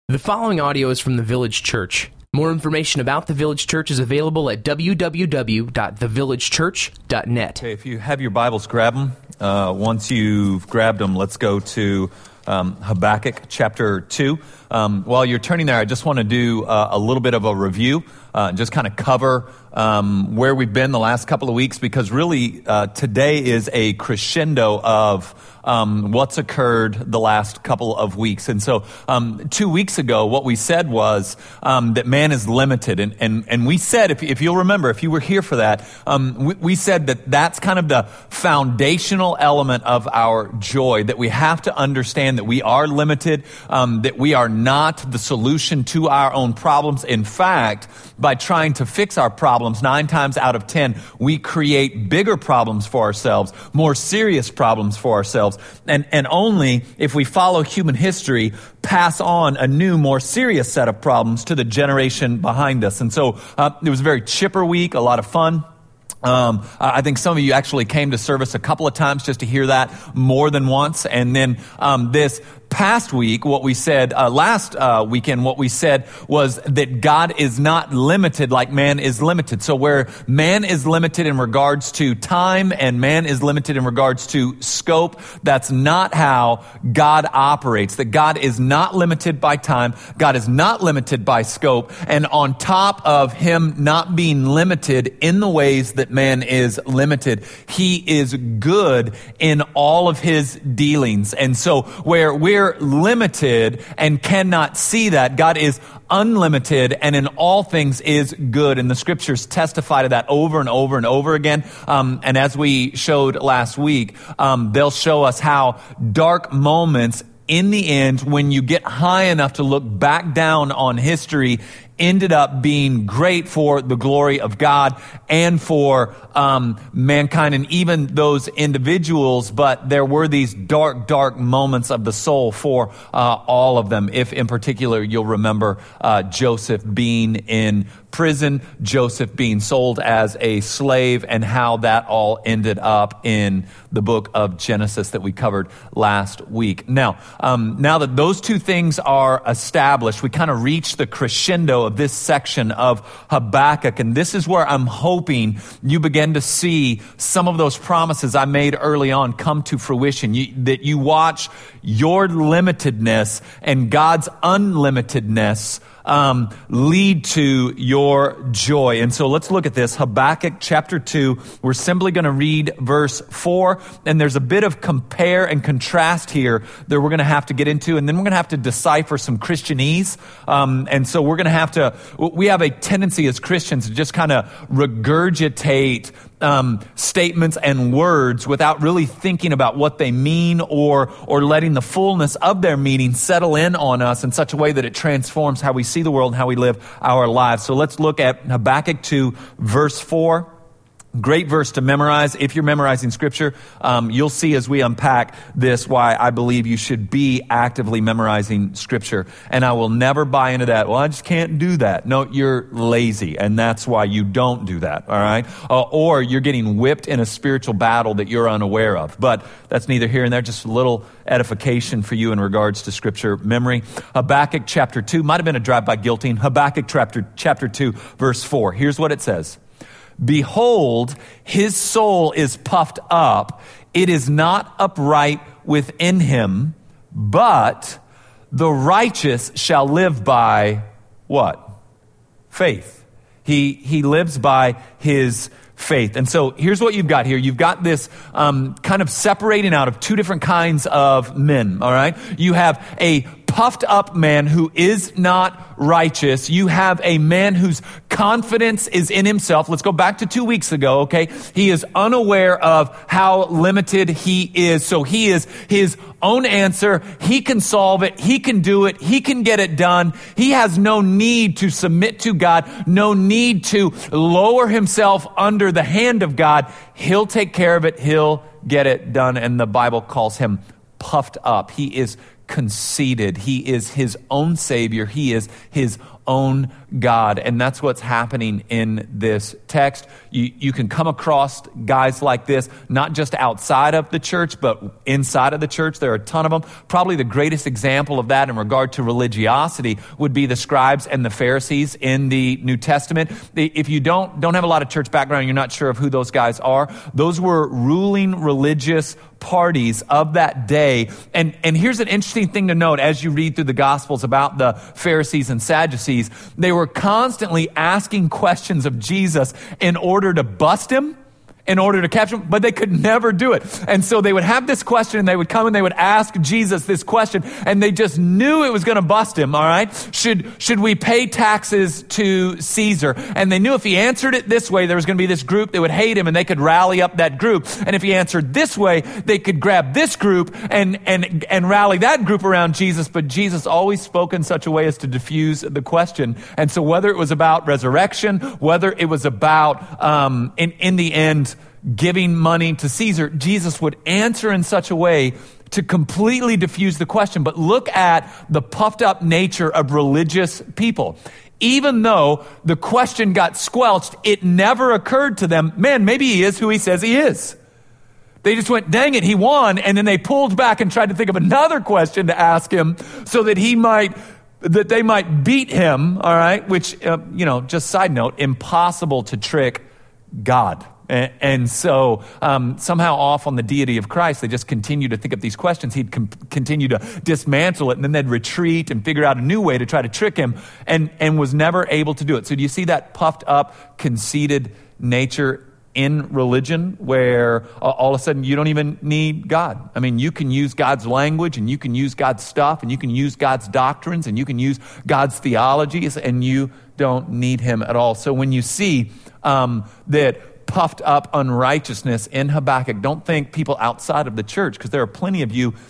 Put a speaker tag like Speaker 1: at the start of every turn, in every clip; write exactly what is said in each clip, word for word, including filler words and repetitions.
Speaker 1: The following audio is from the Village Church. More information about the Village Church is available at w w w dot the village church dot net.
Speaker 2: Okay, if you have your Bibles, grab them. Uh, once you've grabbed them, let's go to um, Habakkuk chapter two. Um, while you're turning there, I just want to do uh, a little bit of a review, uh, just kind of cover um, where we've been the last couple of weeks, because really uh, today is a crescendo of Um, what's occurred the last couple of weeks. And so um, two weeks ago, what we said was um, that man is limited. And, and, and we said, if, if you'll remember, if you were here for that, um, we, we said that that's kind of the foundational element of our joy, that we have to understand that we are limited, um, that we are not the solution to our own problems. In fact, by trying to fix our problems, nine times out of ten, we create bigger problems for ourselves, more serious problems for ourselves. And, and only if we follow human history, pass on a new, more serious set of problems to the generation behind us. And so uh, it was a very chipper week, a lot of fun. Um, I think some of you actually came to service a couple of times just to hear that more than once. And then um, this past week, what we said, uh, last uh, weekend, what we said was that God is not limited like man is limited. So where man is limited in regards to time and man is limited in regards to scope, that's not how God operates. That God is not limited by time. God is not limited by scope. And on top of him not being limited in the ways that man is limited, he is good in all of his dealings. And so where we're limited and cannot see that, God is unlimited and in all things is good. And the scriptures testify to that over and over and over again. Um, and as we showed last week, um, they'll show us how dark moments in the end, when you get high enough to look back down on history, ended up being great for the glory of God and for um, mankind and even those individuals. But there were these dark, dark moments of the soul for uh, all of them. If in particular, you'll remember uh, Joseph being in prison, Joseph being sold as a slave, and how that all ended up in the book of Genesis that we covered last week. Now, um, now that those two things are established, we kind of reach the crescendo of this section of Habakkuk, and this is where I'm hoping you begin to see some of those promises I made early on come to fruition, you, that you watch your limitedness and God's unlimitedness Um, lead to your joy. And so let's look at this. Habakkuk chapter two. We're simply going to read verse four. And there's a bit of compare and contrast here that we're going to have to get into. And then we're going to have to decipher some Christianese. Um, and so we're going to have to, we have a tendency as Christians to just kind of regurgitate Um, statements and words without really thinking about what they mean or or letting the fullness of their meaning settle in on us in such a way that it transforms how we see the world and how we live our lives. So let's look at Habakkuk two, verse four. Great verse to memorize. If you're memorizing scripture, um, you'll see as we unpack this why I believe you should be actively memorizing scripture. And I will never buy into that. Well, I just can't do that. No, you're lazy, and that's why you don't do that, all right? Uh, or you're getting whipped in a spiritual battle that you're unaware of. But that's neither here and there, just a little edification for you in regards to scripture memory. Habakkuk chapter two, might have been a drive-by guilty. Habakkuk chapter, chapter two, verse four. Here's what it says. Behold, his soul is puffed up. It is not upright within him, but the righteous shall live by what? Faith. He, he lives by his faith. And so here's what you've got here. You've got this um, kind of separating out of two different kinds of men, all right? You have a puffed up man who is not righteous. You have a man whose confidence is in himself. Let's go back to two weeks ago, okay? He is unaware of how limited he is. So he is his own answer. He can solve it. He can do it. He can get it done. He has no need to submit to God, no need to lower himself under the hand of God. He'll take care of it. He'll get it done. And the Bible calls him puffed up. He is conceited. He is his own savior. He is his own God. And that's what's happening in this text. You, you can come across guys like this, not just outside of the church, but inside of the church. There are a ton of them. Probably the greatest example of that in regard to religiosity would be the scribes and the Pharisees in the New Testament. If you don't, don't have a lot of church background, you're not sure of who those guys are. Those were ruling religious parties of that day. And, and here's an interesting thing to note as you read through the Gospels about the Pharisees and Sadducees. They were constantly asking questions of Jesus in order to bust him, in order to capture him, but they could never do it. And so they would have this question, and they would come and they would ask Jesus this question, and they just knew it was going to bust him, all right? Should, should we pay taxes to Caesar? And they knew if he answered it this way, there was going to be this group that would hate him, and they could rally up that group. And if he answered this way, they could grab this group and, and, and rally that group around Jesus. But Jesus always spoke in such a way as to diffuse the question. And so whether it was about resurrection, whether it was about, um, in, in the end, giving money to Caesar, Jesus would answer in such a way to completely diffuse the question. But look at the puffed up nature of religious people. Even though the question got squelched, it never occurred to them, man, maybe he is who he says he is. They just went, dang it, he won. And then they pulled back and tried to think of another question to ask him so that he might, that they might beat him, all right? Which, uh, you know, just side note, impossible to trick God. And, and so um, somehow off on the deity of Christ, they just continue to think of these questions. He'd com- continue to dismantle it, and then they'd retreat and figure out a new way to try to trick him, and, and was never able to do it. So do you see that puffed up, conceited nature in religion where uh, all of a sudden you don't even need God? I mean, you can use God's language, and you can use God's stuff, and you can use God's doctrines, and you can use God's theologies, and you don't need him at all. So when you see um, that puffed up unrighteousness in Habakkuk, don't think people outside of the church, because there are plenty of you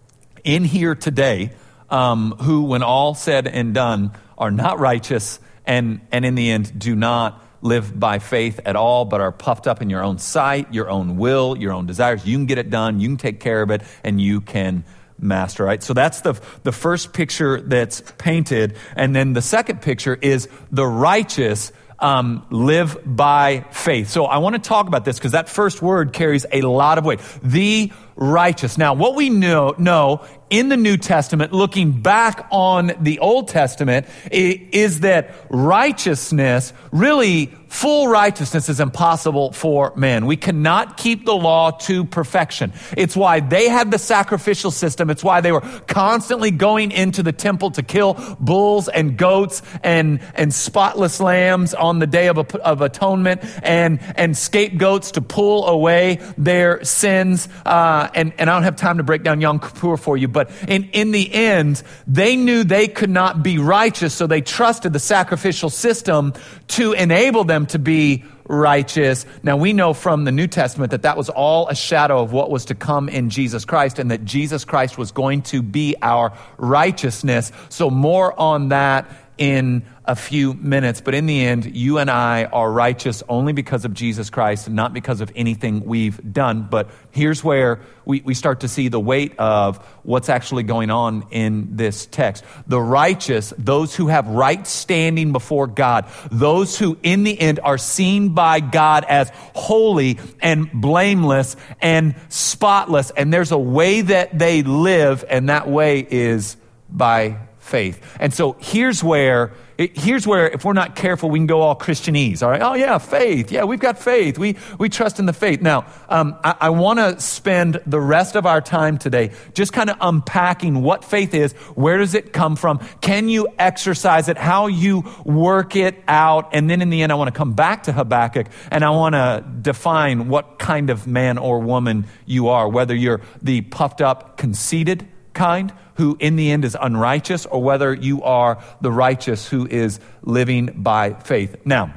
Speaker 2: in here today um, who, when all said and done, are not righteous and, and in the end do not live by faith at all, but are puffed up in your own sight, your own will, your own desires. You can get it done, you can take care of it, and you can master, right? So that's the the first picture that's painted. And then the second picture is the righteous Um, live by faith. So I want to talk about this because that first word carries a lot of weight. The righteous. Now, what we know, know in the New Testament, looking back on the Old Testament, is that righteousness, really full righteousness, is impossible for man. We cannot keep the law to perfection. It's why they had the sacrificial system. It's why they were constantly going into the temple to kill bulls and goats and, and spotless lambs on the Day of, of Atonement, and, and scapegoats to pull away their sins. Uh, and, and I don't have time to break down Yom Kippur for you, but in, in the end, they knew they could not be righteous, so they trusted the sacrificial system to enable them to be righteous. Now, we know from the New Testament that that was all a shadow of what was to come in Jesus Christ, and that Jesus Christ was going to be our righteousness. So more on that in a few minutes. But in the end, you and I are righteous only because of Jesus Christ and not because of anything we've done. But here's where we, we start to see the weight of what's actually going on in this text. The righteous, those who have right standing before God, those who in the end are seen by God as holy and blameless and spotless. And there's a way that they live, and that way is by faith. And so here's where, here's where if we're not careful, we can go all Christianese. All right. Oh yeah, faith. Yeah, we've got faith. We we trust in the faith. Now, um, I, I want to spend the rest of our time today just kind of unpacking what faith is. Where does it come from? Can you exercise it? How you work it out? And then in the end, I want to come back to Habakkuk, and I want to define what kind of man or woman you are, whether you're the puffed up, conceited kind, who in the end is unrighteous, or whether you are the righteous who is living by faith. Now,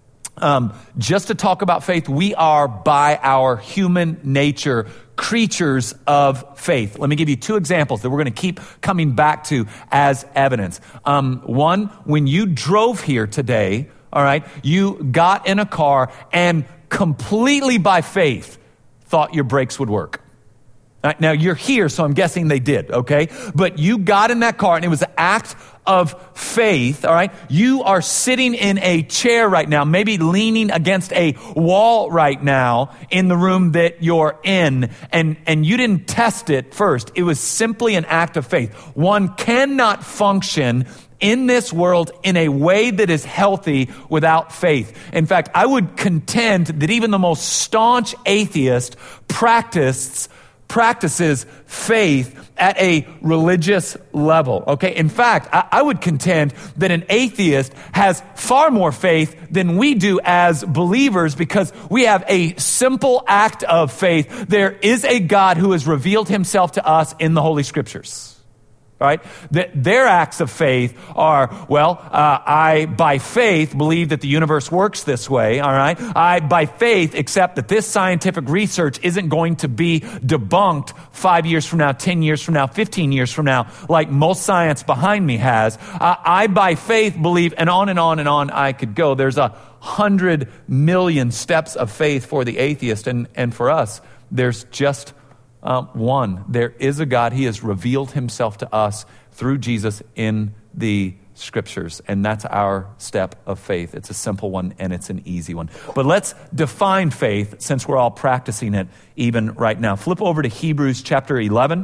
Speaker 2: um, just to talk about faith, we are by our human nature creatures of faith. Let me give you two examples that we're going to keep coming back to as evidence. Um, one, when you drove here today, all right, you got in a car and completely by faith thought your brakes would work. Right, now, you're here, so I'm guessing they did, okay? But you got in that car, and it was an act of faith, all right? You are sitting in a chair right now, maybe leaning against a wall right now in the room that you're in, and, and you didn't test it first. It was simply an act of faith. One cannot function in this world in a way that is healthy without faith. In fact, I would contend that even the most staunch atheist practices practices faith at a religious level, okay? In fact, I, I would contend that an atheist has far more faith than we do as believers because we have a simple act of faith. There is a God who has revealed himself to us in the Holy Scriptures. Right? Their acts of faith are, well, uh, I, by faith, believe that the universe works this way, all right? I, by faith, accept that this scientific research isn't going to be debunked five years from now, ten years from now, fifteen years from now, like most science behind me has. Uh, I, by faith, believe, and on and on and on I could go. There's a hundred million steps of faith for the atheist, and, and for us, there's just Um, one, there is a God. He has revealed himself to us through Jesus in the Scriptures, and that's our step of faith. It's a simple one, and it's an easy one. But let's define faith since we're all practicing it even right now. Flip over to Hebrews chapter eleven.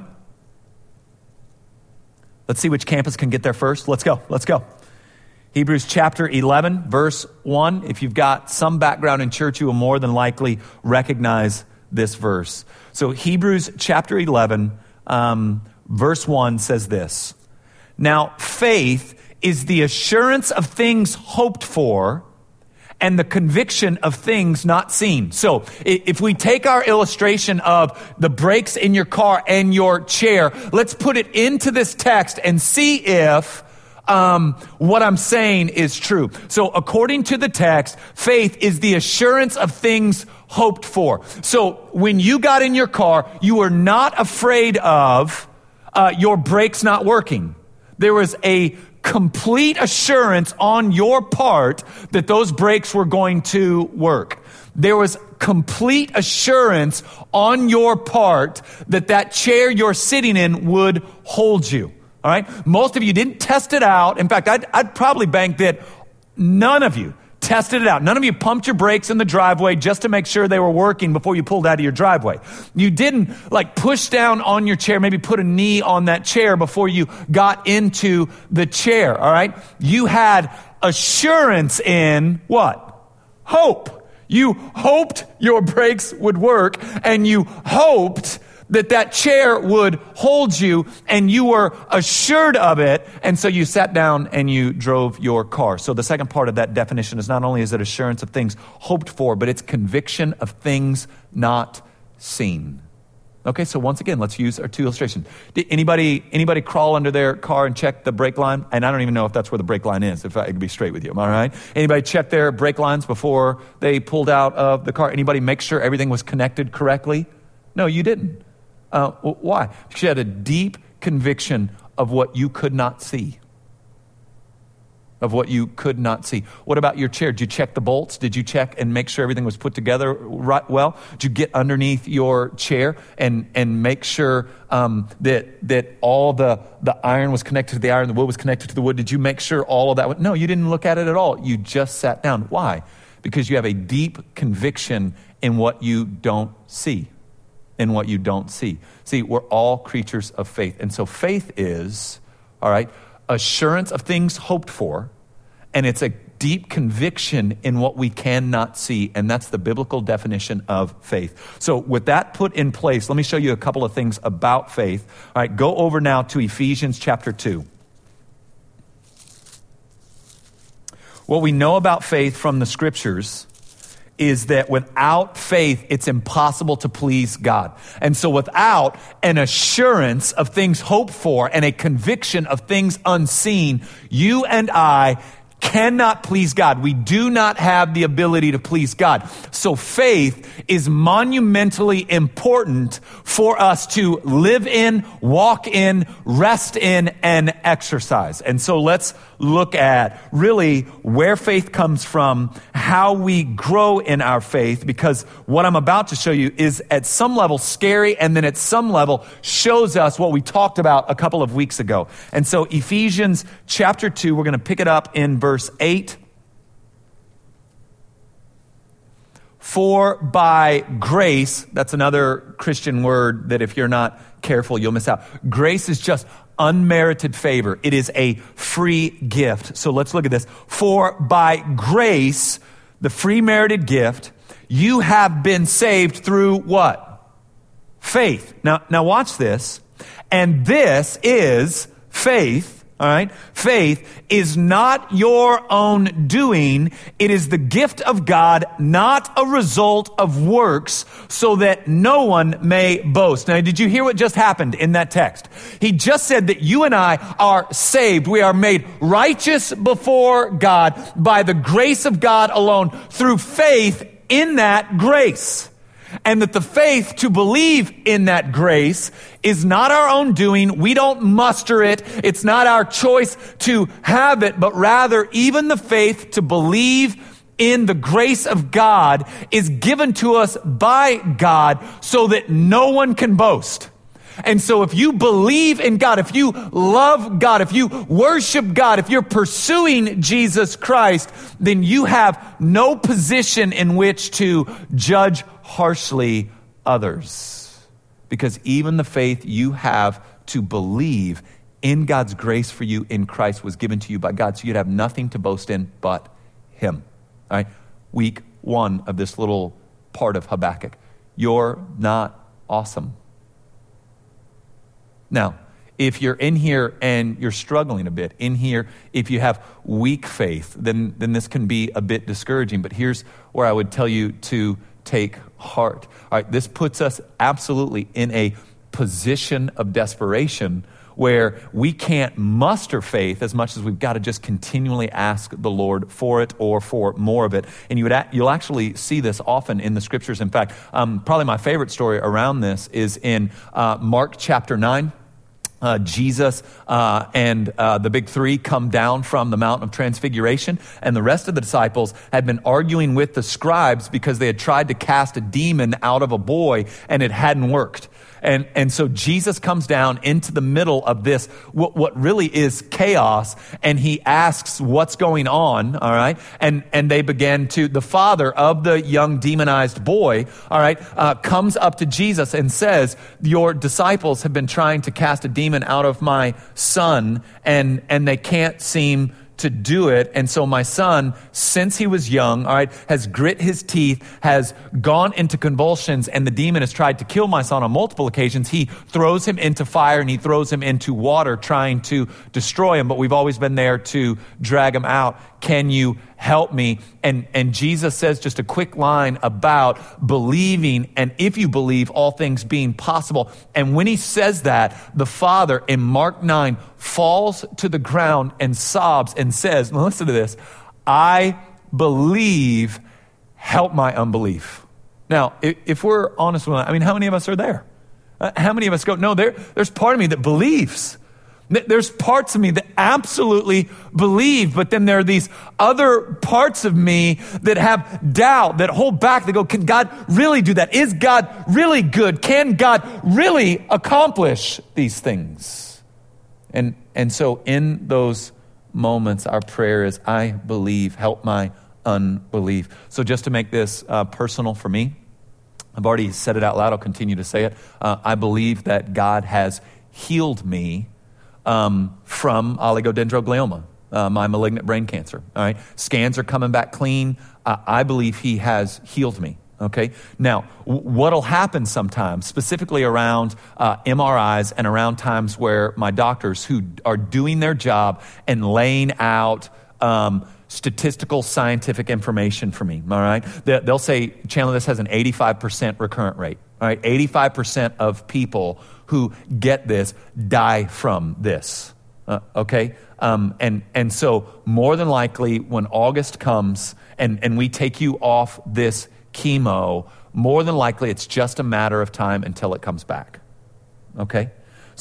Speaker 2: Let's see which campus can get there first. Let's go. Let's go. Hebrews chapter eleven, verse one. If you've got some background in church, you will more than likely recognize this verse. So Hebrews chapter eleven, um, verse one says this. Now faith is the assurance of things hoped for and the conviction of things not seen. So if we take our illustration of the brakes in your car and your chair, let's put it into this text and see if Um, what I'm saying is true. So according to the text, faith is the assurance of things hoped for. So when you got in your car, you were not afraid of uh, your brakes not working. There was a complete assurance on your part that those brakes were going to work. There was complete assurance on your part that that chair you're sitting in would hold you. All right. Most of you didn't test it out. In fact, I'd, I'd probably bank that none of you tested it out. None of you pumped your brakes in the driveway just to make sure they were working before you pulled out of your driveway. You didn't like push down on your chair, maybe put a knee on that chair before you got into the chair. All right. You had assurance in what? Hope. You hoped your brakes would work, and you hoped that that chair would hold you, and you were assured of it, and so you sat down and you drove your car. So the second part of that definition is not only is it assurance of things hoped for, but it's conviction of things not seen. Okay, so once again, let's use our two illustrations. Did anybody anybody crawl under their car and check the brake line? And I don't even know if that's where the brake line is, if I could be straight with you, all right? Anybody check their brake lines before they pulled out of the car? Anybody make sure everything was connected correctly? No, you didn't. Uh, why? Because you had a deep conviction of what you could not see. Of what you could not see. What about your chair? Did you check the bolts? Did you check and make sure everything was put together right well? Did you get underneath your chair and, and make sure um, that that all the, the iron was connected to the iron, the wood was connected to the wood? Did you make sure all of that was... No, you didn't look at it at all. You just sat down. Why? Because you have a deep conviction in what you don't see. In what you don't see. See, we're all creatures of faith. And so faith is, all right, assurance of things hoped for, and it's a deep conviction in what we cannot see, and that's the biblical definition of faith. So with that put in place, let me show you a couple of things about faith. All right, go over now to Ephesians chapter two. What we know about faith from the Scriptures is that without faith, it's impossible to please God. And so without an assurance of things hoped for and a conviction of things unseen, you and I cannot please God. We do not have the ability to please God. So faith is monumentally important for us to live in, walk in, rest in, and exercise. And so let's look at really where faith comes from, how we grow in our faith, because what I'm about to show you is at some level scary, and then at some level shows us what we talked about a couple of weeks ago. And so Ephesians chapter two, we're going to pick it up in verse eight. For by grace, that's another Christian word that if you're not careful, you'll miss out. Grace is just unmerited favor. It is a free gift. So let's look at this. For by grace, the free merited gift, you have been saved through what? Faith. Now, now watch this. And this is faith. All right. Faith is not your own doing. It is the gift of God, not a result of works, so that no one may boast. Now, did you hear what just happened in that text? He just said that you and I are saved. We are made righteous before God by the grace of God alone through faith in that grace. And that the faith to believe in that grace is not our own doing. We don't muster it. It's not our choice to have it, but rather even the faith to believe in the grace of God is given to us by God so that no one can boast. And so if you believe in God, if you love God, if you worship God, if you're pursuing Jesus Christ, then you have no position in which to judge harshly others. Because even the faith you have to believe in God's grace for you in Christ was given to you by God. So you'd have nothing to boast in but Him. All right? Week one of this little part of Habakkuk. You're not awesome. Now, if you're in here and you're struggling a bit, in here, if you have weak faith, then, then this can be a bit discouraging. But here's where I would tell you to take heart. All right, this puts us absolutely in a position of desperation where we can't muster faith as much as we've got to just continually ask the Lord for it or for more of it. And you would, you'll actually see this often in the scriptures. In fact, um, probably my favorite story around this is in uh, Mark chapter nine. Uh, Jesus uh, and uh, the big three come down from the Mount of Transfiguration, and the rest of the disciples had been arguing with the scribes because they had tried to cast a demon out of a boy and it hadn't worked. And and so Jesus comes down into the middle of this, what, what really is chaos, and he asks what's going on, all right? And and they begin to, the father of the young demonized boy, all right, uh, comes up to Jesus and says, your disciples have been trying to cast a demon out of my son, and and they can't seem to do it. And so my son, since he was young, all right, has grit his teeth, has gone into convulsions, and the demon has tried to kill my son on multiple occasions. He throws him into fire and he throws him into water trying to destroy him, but we've always been there to drag him out. Can you help me? And and Jesus says just a quick line about believing, and if you believe, all things being possible. And when he says that, the father in Mark nine falls to the ground and sobs and says, now listen to this, I believe, help my unbelief. Now, if, if we're honest with one, I mean, how many of us are there? Uh, how many of us go, no, there, there's part of me that believes. There's parts of me that absolutely believe, but then there are these other parts of me that have doubt, that hold back, that go, can God really do that? Is God really good? Can God really accomplish these things? And and so in those moments, our prayer is, I believe, help my unbelief. So just to make this uh, personal for me, I've already said it out loud, I'll continue to say it. Uh, I believe that God has healed me Um, from oligodendroglioma, uh, my malignant brain cancer. All right, scans are coming back clean. Uh, I believe he has healed me. Okay, now w- what'll happen sometimes, specifically around uh, M R Is and around times where my doctors who are doing their job and laying out um, statistical scientific information for me. All right, they, they'll say, Chandler, this has an eighty-five percent recurrent rate. All right, eighty-five percent of people who get this die from this, uh, okay? Um, and and so more than likely when August comes and, and we take you off this chemo, more than likely it's just a matter of time until it comes back, okay? So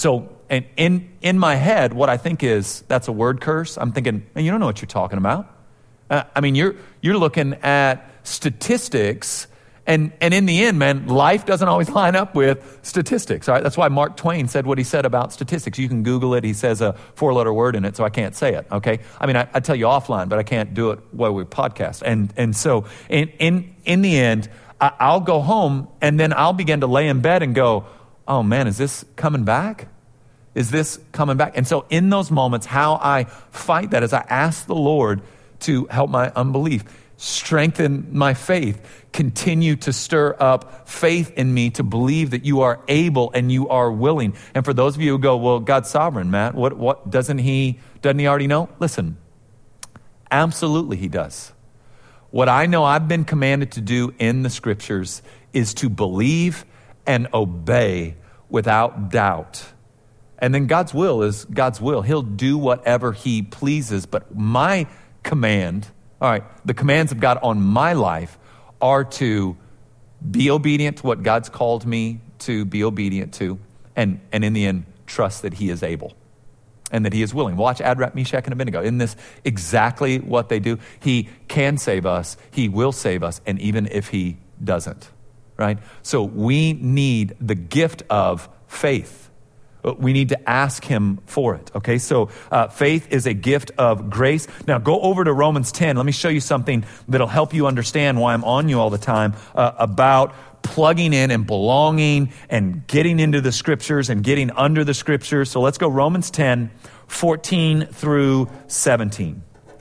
Speaker 2: and in, in my head, what I think is, that's a word curse. I'm thinking, man, you don't know what you're talking about. Uh, I mean, you're you're looking at statistics, and, and in the end, man, life doesn't always line up with statistics. All right? That's why Mark Twain said what he said about statistics. You can Google it. He says a four-letter word in it, so I can't say it, okay? I mean, I, I tell you offline, but I can't do it while we podcast. And and so in in, in the end, I, I'll go home, and then I'll begin to lay in bed and go, oh, man, is this coming back? Is this coming back? And so in those moments, how I fight that is I ask the Lord to help my unbelief, strengthen my faith, continue to stir up faith in me to believe that you are able and you are willing. And for those of you who go, well, God's sovereign, Matt, what, what doesn't he, doesn't he already know? Listen, absolutely he does. What I know I've been commanded to do in the scriptures is to believe and obey without doubt. And then God's will is God's will. He'll do whatever he pleases. But my command, all right, the commands of God on my life are to be obedient to what God's called me to be obedient to, and, and in the end, trust that he is able and that he is willing. Watch Shadrach, Meshach, and Abednego. Isn't this exactly what they do? He can save us. He will save us. And even if he doesn't, right? So we need the gift of faith. We need to ask him for it, okay? So uh, faith is a gift of grace. Now go over to Romans ten. Let me show you something that'll help you understand why I'm on you all the time uh, about plugging in and belonging and getting into the scriptures and getting under the scriptures. So let's go Romans ten, fourteen through seventeen.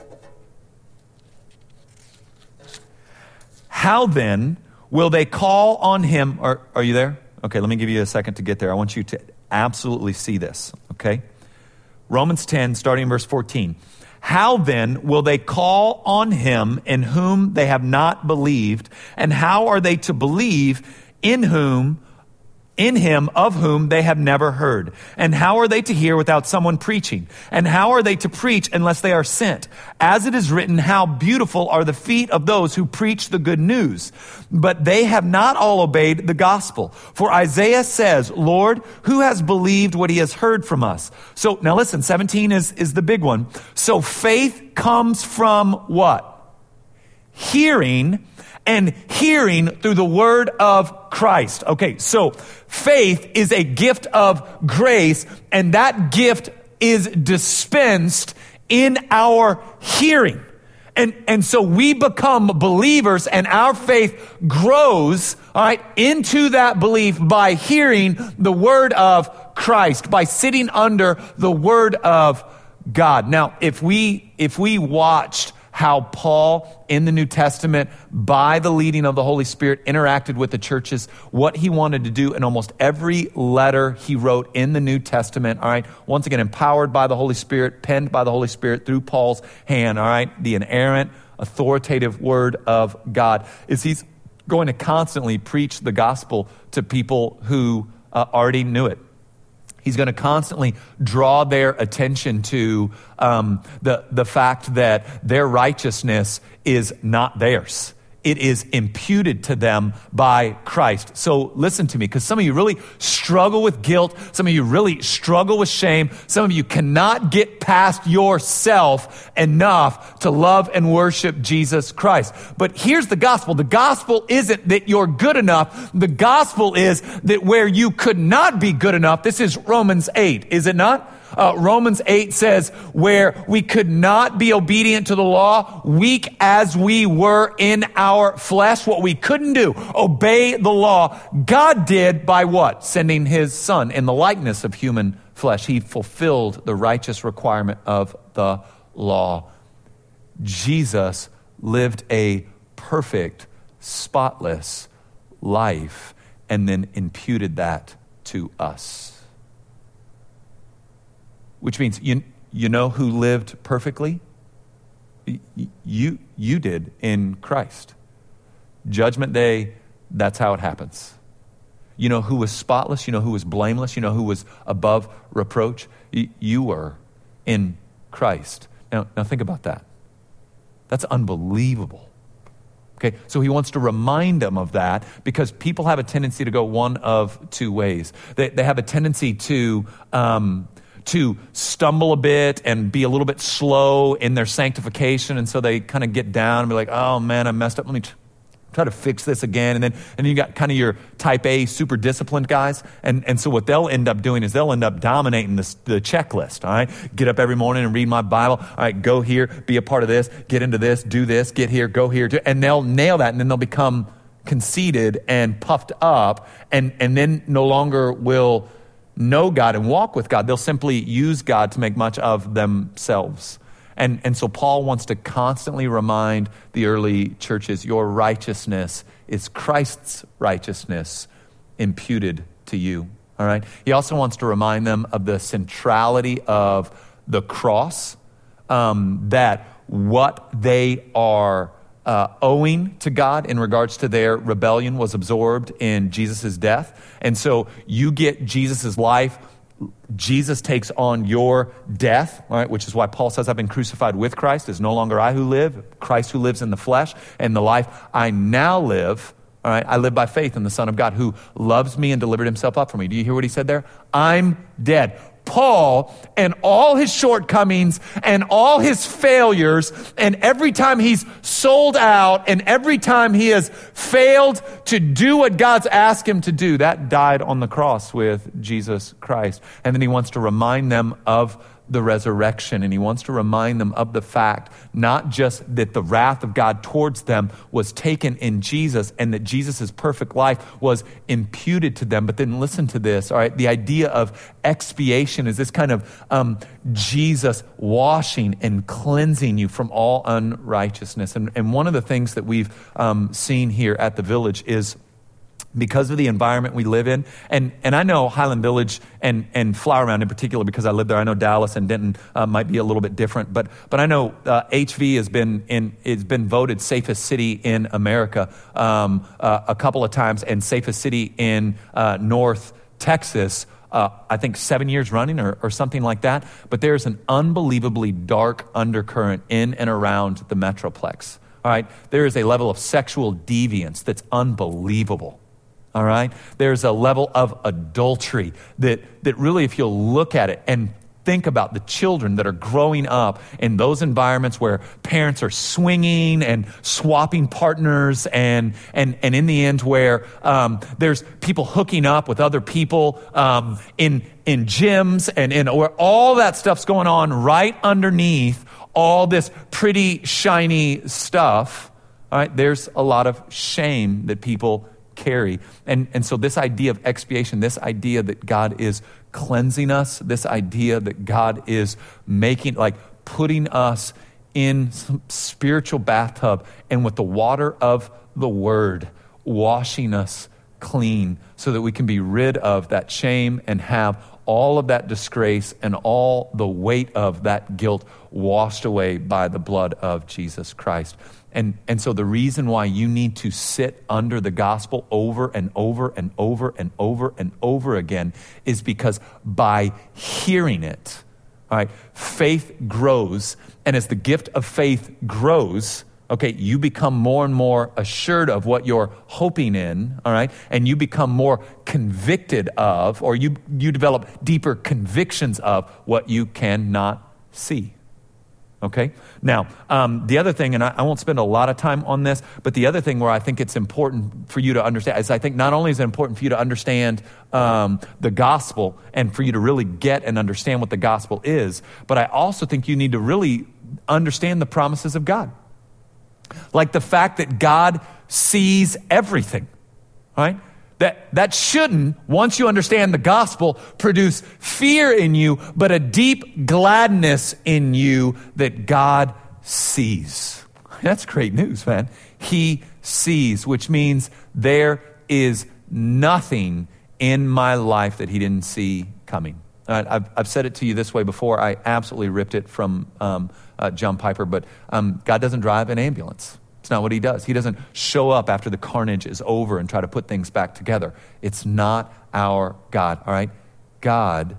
Speaker 2: How then will they call on him? Are, are you there? Okay, let me give you a second to get there. I want you to absolutely see this, okay? Romans ten, starting in verse fourteen. How then will they call on him in whom they have not believed? And how are they to believe in whom, in him of whom they have never heard? And how are they to hear without someone preaching? And how are they to preach unless they are sent? As it is written, how beautiful are the feet of those who preach the good news. But they have not all obeyed the gospel. For Isaiah says, Lord, who has believed what he has heard from us? So now listen, seventeen is, is the big one. So faith comes from what? Hearing, and hearing through the word of Christ. Okay, so faith is a gift of grace, and that gift is dispensed in our hearing. And, and so we become believers, and our faith grows, all right, into that belief by hearing the word of Christ, by sitting under the word of God. Now, if we, if we watched how Paul in the New Testament, by the leading of the Holy Spirit, interacted with the churches, what he wanted to do in almost every letter he wrote in the New Testament, all right, once again, empowered by the Holy Spirit, penned by the Holy Spirit through Paul's hand, all right, the inerrant, authoritative word of God, is he's going to constantly preach the gospel to people who uh, already knew it. He's going to constantly draw their attention to um, the, the fact that their righteousness is not theirs. It is imputed to them by Christ. So listen to me, because some of you really struggle with guilt. Some of you really struggle with shame. Some of you cannot get past yourself enough to love and worship Jesus Christ. But here's the gospel. The gospel isn't that you're good enough. The gospel is that where you could not be good enough, this is Romans eight, is it not? Uh, Romans eight says, where we could not be obedient to the law, weak as we were in our flesh, what we couldn't do, obey the law, God did by what? Sending his son in the likeness of human flesh. He fulfilled the righteous requirement of the law. Jesus lived a perfect, spotless life and then imputed that to us. Which means, you, you know who lived perfectly? You, you did in Christ. Judgment Day, that's how it happens. You know who was spotless? You know who was blameless? You know who was above reproach? You, you were in Christ. Now, now think about that. That's unbelievable. Okay, so he wants to remind them of that because people have a tendency to go one of two ways. They, they have a tendency to um, to stumble a bit and be a little bit slow in their sanctification, and so they kind of get down and be like, "Oh man, I messed up. Let me t- try to fix this again." And then and then you got kind of your type A, super disciplined guys, and and so what they'll end up doing is they'll end up dominating this, the checklist. All right, get up every morning and read my Bible. All right, go here, be a part of this, get into this, do this, get here, go here, do, and they'll nail that, and then they'll become conceited and puffed up, and and then no longer will know God and walk with God. They'll simply use God to make much of themselves. And, and so Paul wants to constantly remind the early churches, your righteousness is Christ's righteousness imputed to you. All right. He also wants to remind them of the centrality of the cross, um, that what they are uh, owing to God in regards to their rebellion was absorbed in Jesus' death. And so you get Jesus' life. Jesus takes on your death, all right, which is why Paul says, I've been crucified with Christ. It's no longer I who live, Christ who lives in the flesh. And the life I now live, all right, I live by faith in the Son of God who loves me and delivered himself up for me. Do you hear what he said there? I'm dead. Paul and all his shortcomings and all his failures, and every time he's sold out and every time he has failed to do what God's asked him to do, that died on the cross with Jesus Christ. And then he wants to remind them of the resurrection, and he wants to remind them of the fact not just that the wrath of God towards them was taken in Jesus and that Jesus' perfect life was imputed to them, but then listen to this, all right? The idea of expiation is this kind of um, Jesus washing and cleansing you from all unrighteousness. And, and one of the things that we've um, seen here at the Village is because of the environment we live in, and and I know Highland Village and, and Flower Mound in particular because I live there. I know Dallas and Denton uh, might be a little bit different, but but I know uh, H V has been in it's been voted safest city in America um, uh, a couple of times, and safest city in uh, North Texas. Uh, I think seven years running or, or something like that. But there's an unbelievably dark undercurrent in and around the Metroplex. All right, there is a level of sexual deviance that's unbelievable. All right. There's a level of adultery that, that really, if you'll look at it and think about the children that are growing up in those environments where parents are swinging and swapping partners, and and and in the end where um, there's people hooking up with other people um, in in gyms and in where all that stuff's going on right underneath all this pretty shiny stuff. All right. There's a lot of shame that people carry. And, and so this idea of expiation, this idea that God is cleansing us, this idea that God is making, like putting us in some spiritual bathtub and with the water of the word, washing us clean so that we can be rid of that shame and have all of that disgrace and all the weight of that guilt washed away by the blood of Jesus Christ. And, and so the reason why you need to sit under the gospel over and over and over and over and over again is because by hearing it, all right, faith grows. And as the gift of faith grows, okay, you become more and more assured of what you're hoping in, all right? And you become more convicted of, or you, you develop deeper convictions of what you cannot see. Okay? Now, um, the other thing, and I, I won't spend a lot of time on this, but the other thing where I think it's important for you to understand is I think not only is it important for you to understand um, the gospel and for you to really get and understand what the gospel is, but I also think you need to really understand the promises of God. Like the fact that God sees everything, right? That that shouldn't, once you understand the gospel, produce fear in you, but a deep gladness in you that God sees. That's great news, man. He sees, which means there is nothing in my life that he didn't see coming. All right, I've, I've said it to you this way before. I absolutely ripped it from um, uh, John Piper, but um, God doesn't drive an ambulance. It's not what he does. He doesn't show up after the carnage is over and try to put things back together. It's not our God, all right? God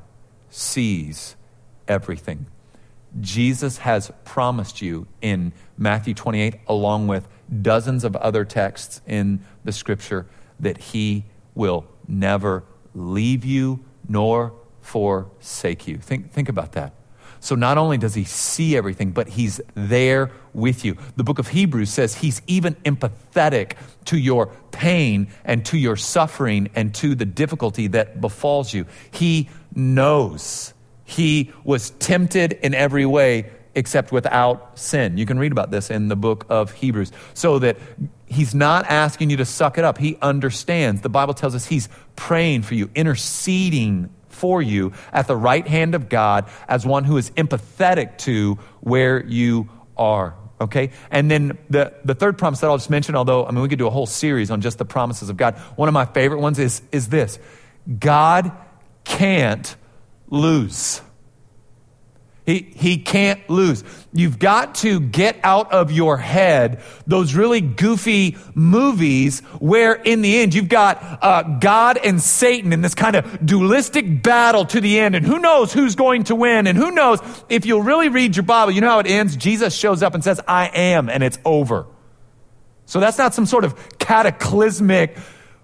Speaker 2: sees everything. Jesus has promised you in Matthew twenty-eight, along with dozens of other texts in the scripture that he will never leave you nor forsake you. Think, think about that. So not only does he see everything, but he's there with you. The book of Hebrews says he's even empathetic to your pain and to your suffering and to the difficulty that befalls you. He knows. He was tempted in every way except without sin. You can read about this in the book of Hebrews. So that he's not asking you to suck it up. He understands. The Bible tells us he's praying for you, interceding for you at the right hand of God as one who is empathetic to where you are. Okay? And then the, the third promise that I'll just mention, although, I mean, we could do a whole series on just the promises of God. One of my favorite ones is, is this. God can't lose. He, he can't lose. You've got to get out of your head those really goofy movies where in the end you've got uh, God and Satan in this kind of dualistic battle to the end. And who knows who's going to win? And who knows, if you'll really read your Bible, you know how it ends? Jesus shows up and says, I am, and it's over. So that's not some sort of cataclysmic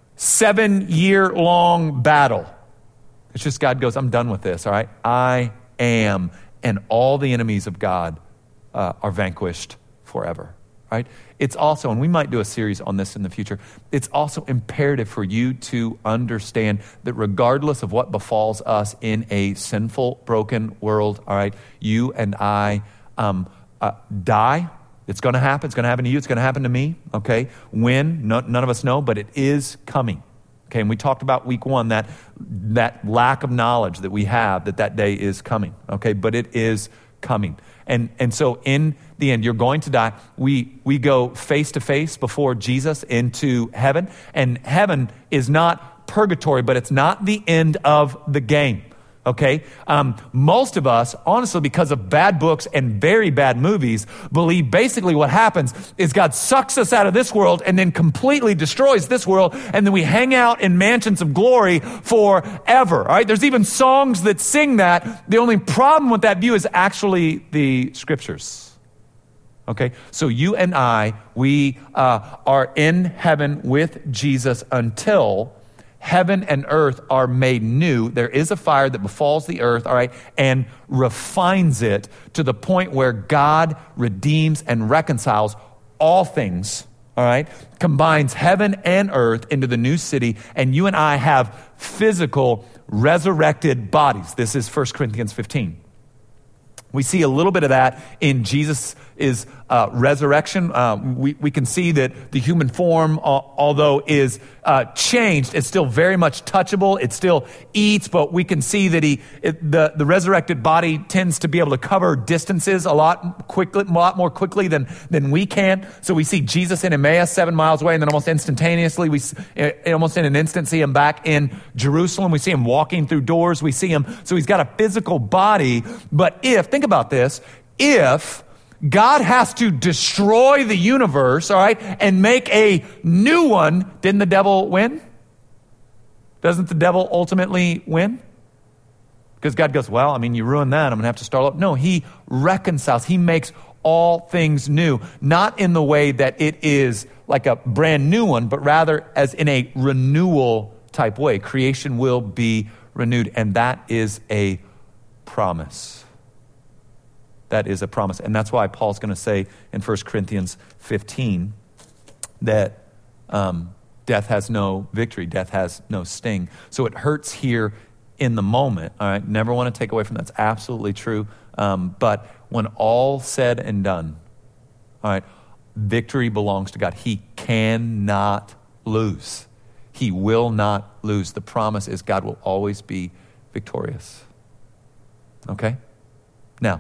Speaker 2: seven-year-long battle. It's just God goes, I'm done with this, all right? I am. And all the enemies of God uh, are vanquished forever, right? It's also, and we might do a series on this in the future, it's also imperative for you to understand that regardless of what befalls us in a sinful, broken world, all right, you and I um, uh, die. It's going to happen. It's going to happen to you. It's going to happen to me, okay? When? No, none of us know, but it is coming. Okay, and we talked about week one, that that lack of knowledge that we have, that that day is coming. Okay, but it is coming. And and so in the end, you're going to die. We we go face to face before Jesus into heaven. And heaven is not purgatory, but it's not the end of the game. Okay, um, most of us, honestly, because of bad books and very bad movies, believe basically what happens is God sucks us out of this world and then completely destroys this world, and then we hang out in mansions of glory forever. All right, there's even songs that sing that. The only problem with that view is actually the scriptures. Okay, so you and I, we uh, are in heaven with Jesus until heaven and earth are made new. There is a fire that befalls the earth, all right, and refines it to the point where God redeems and reconciles all things, all right, combines heaven and earth into the new city, and you and I have physical resurrected bodies. This is First Corinthians fifteen. We see a little bit of that in Jesus' uh, resurrection. Uh, we, we can see that the human form, uh, although is uh, changed, it's still very much touchable. It still eats, but we can see that he, it, the, the resurrected body tends to be able to cover distances a lot quickly, a lot more quickly than, than we can. So we see Jesus in Emmaus seven miles away, and then almost instantaneously, we almost in an instant see him back in Jerusalem. We see him walking through doors. We see him. So he's got a physical body. But if, think about this, if God has to destroy the universe, all right, and make a new one, didn't the devil win? Doesn't the devil ultimately win? Because God goes, well, I mean, you ruined that. I'm going to have to start up. No, he reconciles. He makes all things new, not in the way that it is like a brand new one, but rather as in a renewal type way. Creation will be renewed, and that is a promise. That is a promise. And that's why Paul's going to say in First Corinthians fifteen that um, death has no victory, death has no sting. So it hurts here in the moment. All right, never want to take away from that. It's absolutely true. Um, but when all said and done, all right, victory belongs to God. He cannot lose. He will not lose. The promise is God will always be victorious. Okay? Now,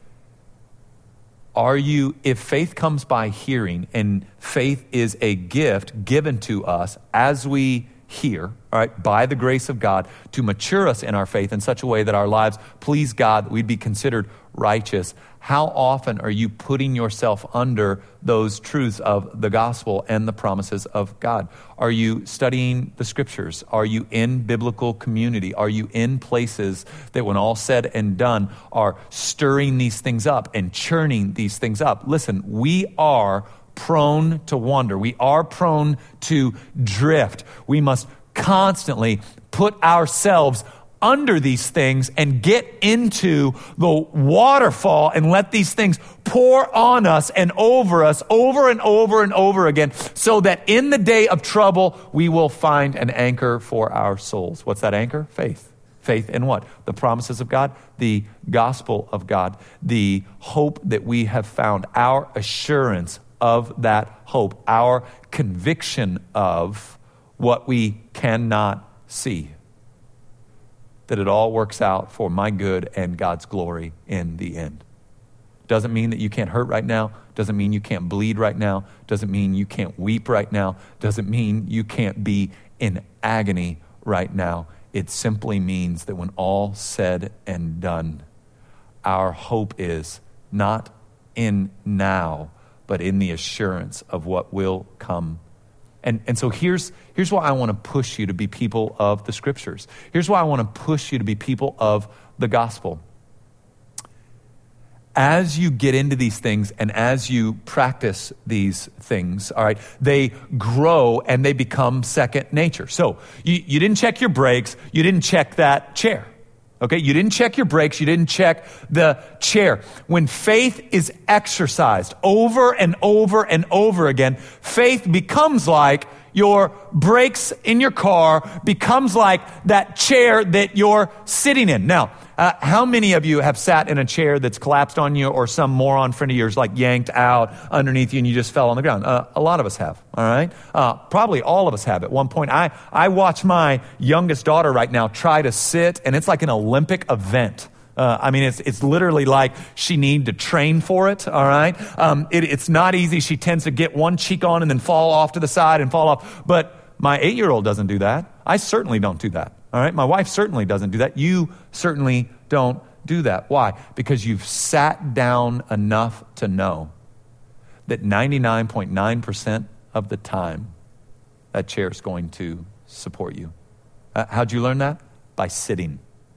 Speaker 2: are you, if faith comes by hearing, and faith is a gift given to us as we hear, all right, by the grace of God, to mature us in our faith in such a way that our lives please God, that we'd be considered righteous. How often are you putting yourself under those truths of the gospel and the promises of God? Are you studying the scriptures? Are you in biblical community? Are you in places that, when all said and done, are stirring these things up and churning these things up? Listen, we are prone to wander. We are prone to drift. We must constantly put ourselves under these things and get into the waterfall and let these things pour on us and over us over and over and over again, so that in the day of trouble, we will find an anchor for our souls. What's that anchor? Faith. Faith in what? The promises of God, the gospel of God, the hope that we have found, our assurance of that hope, our conviction of what we cannot see. That it all works out for my good and God's glory in the end. Doesn't mean that you can't hurt right now. Doesn't mean you can't bleed right now. Doesn't mean you can't weep right now. Doesn't mean you can't be in agony right now. It simply means that when all said and done, our hope is not in now, but in the assurance of what will come. And, and so here's, here's why I want to push you to be people of the scriptures. Here's why I want to push you to be people of the gospel. As you get into these things and as you practice these things, all right, they grow and they become second nature. So you, you didn't check your brakes. You didn't check that chair. Okay, you didn't check your brakes. You didn't check the chair. When faith is exercised over and over and over again, faith becomes like your brakes in your car, becomes like that chair that you're sitting in. Now, uh, how many of you have sat in a chair that's collapsed on you, or some moron friend of yours like yanked out underneath you and you just fell on the ground? Uh, a lot of us have, all right? Uh, probably all of us have at one point. I, I watch my youngest daughter right now try to sit, and it's like an Olympic event. Uh, I mean, it's it's literally like she need to train for it, all right? Um, it, it's not easy. She tends to get one cheek on and then fall off to the side and fall off. But my eight-year-old doesn't do that. I certainly don't do that, all right? My wife certainly doesn't do that. You certainly don't do that. Why? Because you've sat down enough to know that ninety-nine point nine percent of the time, that chair is going to support you. Uh, how'd you learn that? By sitting.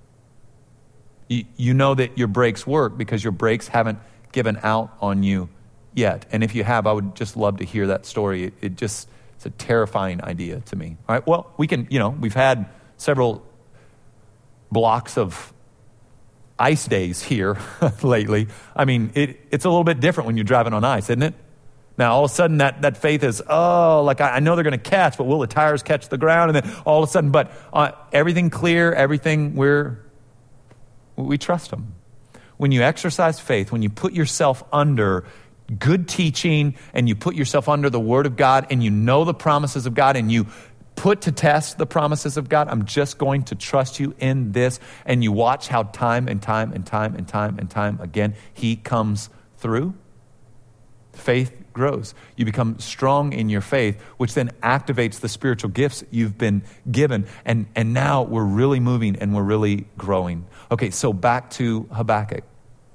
Speaker 2: You know that your brakes work because your brakes haven't given out on you yet. And if you have, I would just love to hear that story. It, it just, it's a terrifying idea to me. All right, well, we can, you know, we've had several blocks of ice days here lately. I mean, it, it's a little bit different when you're driving on ice, isn't it? Now, all of a sudden, that, that faith is, oh, like I, I know they're going to catch, but will the tires catch the ground? And then all of a sudden, but uh, everything clear, everything we're, we trust him. When you exercise faith, when you put yourself under good teaching and you put yourself under the word of God and you know the promises of God and you put to test the promises of God, I'm just going to trust you in this, and you watch how time and time and time and time and time again he comes through, faith grows. You become strong in your faith, which then activates the spiritual gifts you've been given. And, and now we're really moving and we're really growing. Okay, so back to Habakkuk.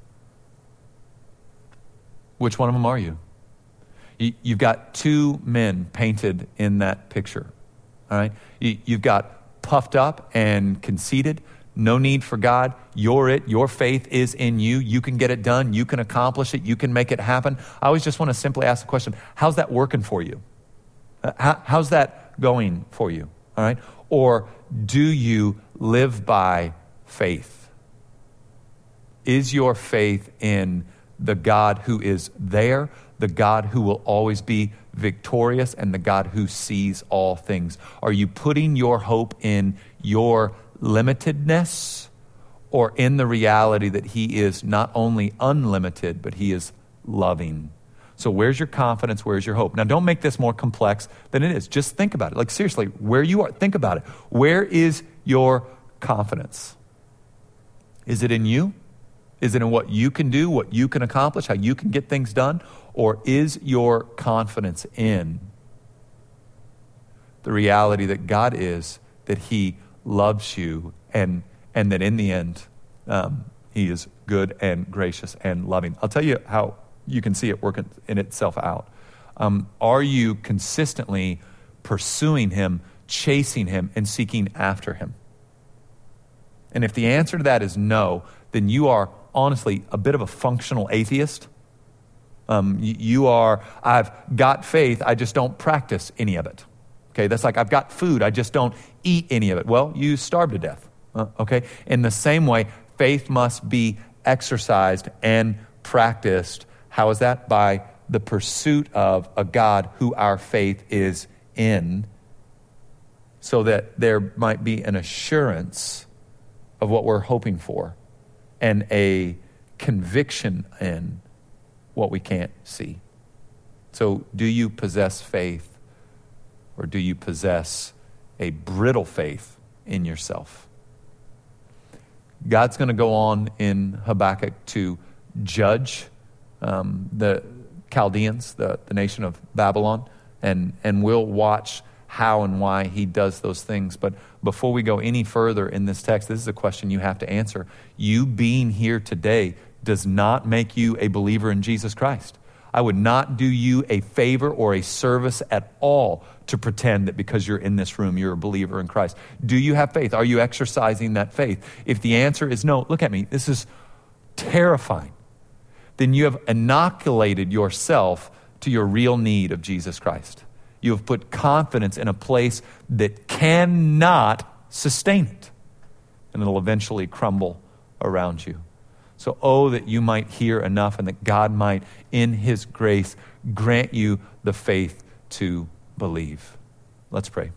Speaker 2: Which one of them are you? you you've got two men painted in that picture. All right? You, you've got puffed up and conceited. No need for God. You're it. Your faith is in you. You can get it done. You can accomplish it. You can make it happen. I always just want to simply ask the question, how's that working for you? Uh, how, how's that going for you? All right? Or do you live by faith? Is your faith in the God who is there, the God who will always be victorious, and the God who sees all things? Are you putting your hope in your limitedness, or in the reality that he is not only unlimited, but he is loving? So where's your confidence? Where's your hope? Now, don't make this more complex than it is. Just think about it. Like, seriously, where you are, think about it. Where is your confidence? Is it in you? Is it in what you can do, what you can accomplish, how you can get things done? Or is your confidence in the reality that God is, that he loves you, and and that in the end, um, he is good and gracious and loving? I'll tell you how you can see it working in itself out. Um, are you consistently pursuing him, chasing him, and seeking after him? And if the answer to that is no, then you are honestly a bit of a functional atheist. Um, you, you are, I've got faith, I just don't practice any of it. Okay, that's like I've got food, I just don't eat any of it. Well, you starve to death. Uh, okay, in the same way, faith must be exercised and practiced. How is that? By the pursuit of a God who our faith is in, so that there might be an assurance of what we're hoping for and a conviction in what we can't see. So do you possess faith, or do you possess a brittle faith in yourself? God's going to go on in Habakkuk to judge um, the Chaldeans, the, the nation of Babylon, and, and we'll watch how and why he does those things. But before we go any further in this text, this is a question you have to answer. You being here today does not make you a believer in Jesus Christ. I would not do you a favor or a service at all to pretend that because you're in this room, you're a believer in Christ. Do you have faith? Are you exercising that faith? If the answer is no, look at me, this is terrifying. Then you have inoculated yourself to your real need of Jesus Christ. You have put confidence in a place that cannot sustain it, and it'll eventually crumble around you. So, oh, that you might hear enough and that God might, in his grace, grant you the faith to believe. Let's pray.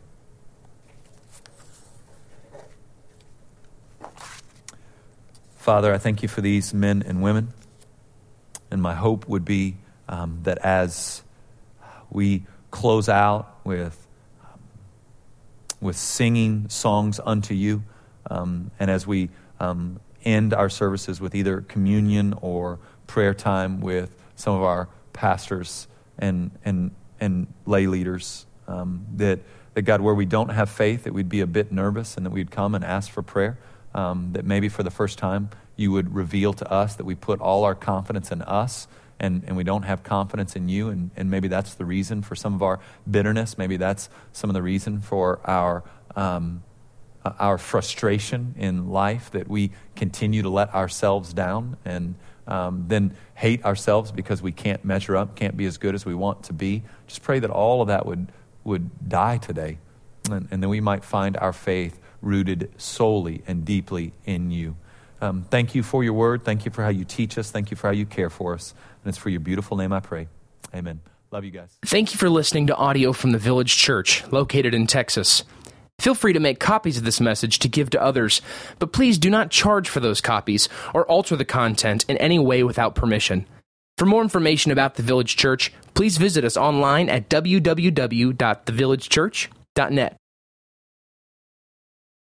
Speaker 2: Father, I thank you for these men and women. And my hope would be um, that as we close out with, um, with singing songs unto you, um, and as we um, end our services with either communion or prayer time with some of our pastors and and and lay leaders, um, that, that God, where we don't have faith, that we'd be a bit nervous and that we'd come and ask for prayer, um, that maybe for the first time you would reveal to us that we put all our confidence in us and, and we don't have confidence in you, and, and maybe that's the reason for some of our bitterness, maybe that's some of the reason for our um, our frustration in life, that we continue to let ourselves down and um, then hate ourselves because we can't measure up, can't be as good as we want to be. Just pray that all of that would would die today, and, and then we might find our faith rooted solely and deeply in you. Um, thank you for your word. Thank you for how you teach us. Thank you for how you care for us. And it's for your beautiful name I pray. Amen. Love you guys.
Speaker 1: Thank you for listening to audio from the Village Church, located in Texas. Feel free to make copies of this message to give to others, but please do not charge for those copies or alter the content in any way without permission. For more information about the Village Church, please visit us online at w w w dot the village church dot net.